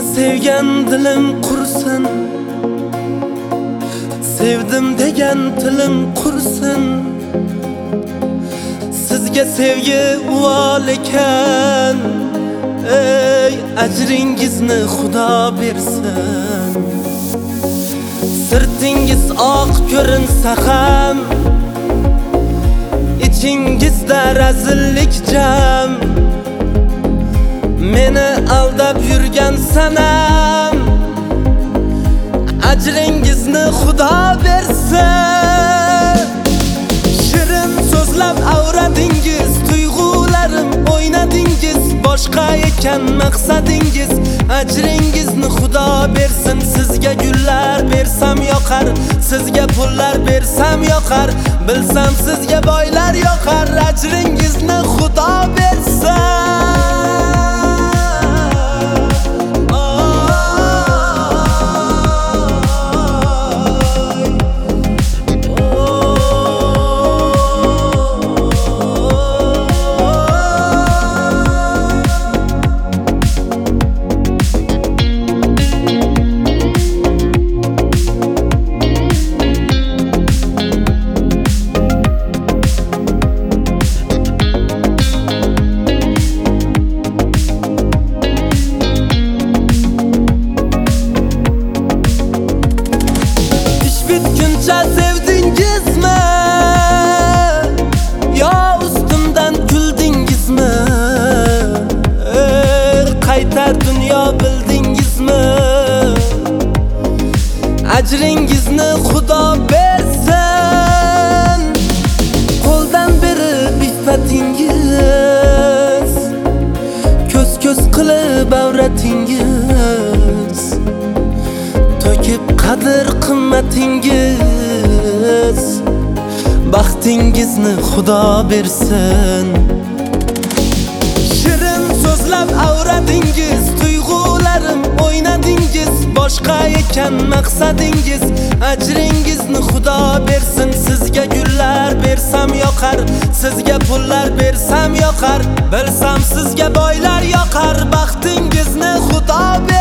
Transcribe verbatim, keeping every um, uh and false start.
Sevgan dilim qursin, sevdim degan tilim qursin. Sizga sevgi uvol ekan, ey ajringizni Xudo bersin. Sirtingiz oq ko'rinsa ham, ichingizda razillik jam. Meni aldab yurgan sanam, ajringizni Xudo bersin. Shirin so'zlab avradingiz, tuyg'ularim o'ynadingiz. Boshqa ekan maqsadingiz, ajringizni Xudo bersin. Sizga gullar bersam yoqar, sizga pullar bersam yoqar. Bilsam sizga boylar yoqar, ajringizni Xudo bersin. Sevdingizmi? Yo ustimdan kuldingizmi? Qaytar dunyo bildingizmi? Ajringizni Xudo bersin. Qo'ldan berib iffatingiz, ko'z-ko'z qilib avratingiz, to'kib qadr qimmatingiz. Baxtingizni Xudo bersin. Shirin so'zlab avradingiz, tuyg'ularim o'ynadingiz. Boshqa ekan maqsadingiz, ajringizni Xudo bersin. Sizga gullar bersam yoqar, sizga pullar bersam yoqar. Bilsam sizga boylar yoqar, baxtingizni Xudo bersin.